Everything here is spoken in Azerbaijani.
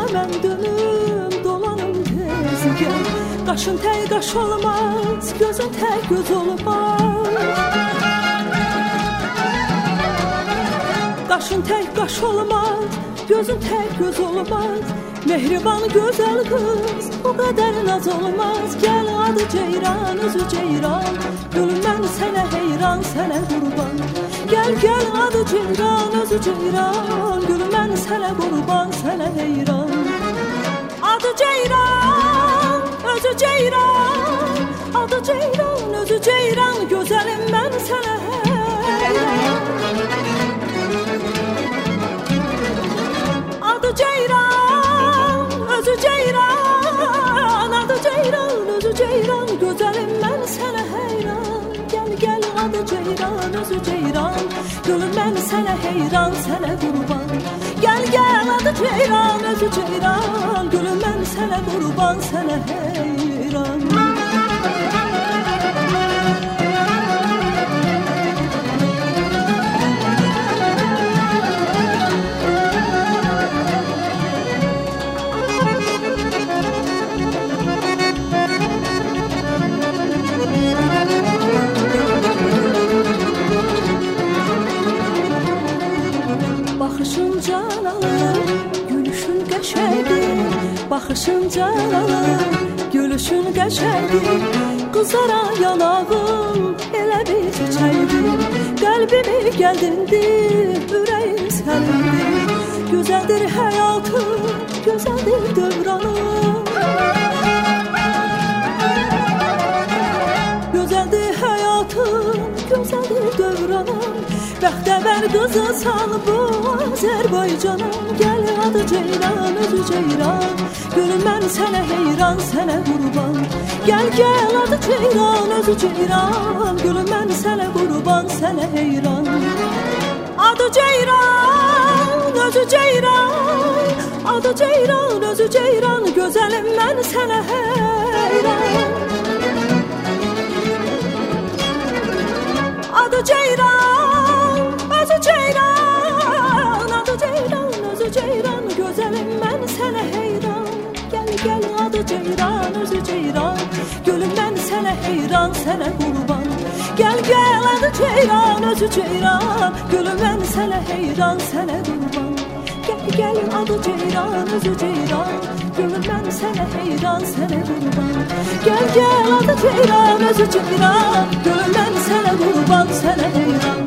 mən dönüm, dolanım tez gəl. Qaşın tək qaş olmaz, gözün tək göz olmaz. Qaşın tək qaş olmaz, gözün tək göz olmaz. Mehriban gözəl qız, bu qədər naz olmaz. Gəl adı Ceyran, özü Ceyran, gülüm mən sənə heyran, sənə qurban. Gəl gəl adı Ceyran, özü Ceyran, gülüm mən sənə qurban, sənə heyran. Adı Ceyran, özü Ceyran, adı Ceyran, özü Ceyran, gözəlim mən sənə heyran. Adı Ceyran, özü Ceyran, adı Ceyran, özü Ceyran, gözəlim mən sənə heyran. Gəl gəl adı Ceyran, özü Ceyran, gülüm mən sənə heyran, sənə qurban. Gəl gəl adı Ceyran, özü Ceyran, gülüm mən sənə qurban, sənə heyran. Baxışın canalım, gülüşün qəşəngdir. Baxışın canalım, gülüşün qəşəngdir. Qızara yanağım, elə bir çiçəkdir. Qəlbimi gəldindir, ürəyim sənindir. Gözəldir həyatım, gözəldir dövranım. Gözəldir həyatım, gözəldir dövranım. Bəxtəvər qızısan bu Azərbaycanım. Gəl adı Ceyran, özü Ceyran, gülüm mən sənə heyran, sənə qurban. Gəl gəl adı Ceyran, özü Ceyran, gülüm mən sənə qurban, sənə heyran. Adı Ceyran, özü Ceyran, adı Ceyran, özü Ceyran, gözəlim mən sənə heyran. Adı Ceyran, özü Ceyran, adı Ceyran, özü Ceyran, gözəlim mən sənə heyran. Gəl gəl adı Ceyran, özü Ceyran, gülüm mən sənə heyran, sənə qurban. Gəl gəl adı Ceyran, özü Ceyran, gülüm mən sənə heyran, sənə qurban. Gəl gəl adı Ceyran, özü Ceyran, gülüm mən sənə heyran, sənə qurban. Gəl gəl adı Ceyran, özü Ceyran, gülüm mən sənə qurban, sənə heyran.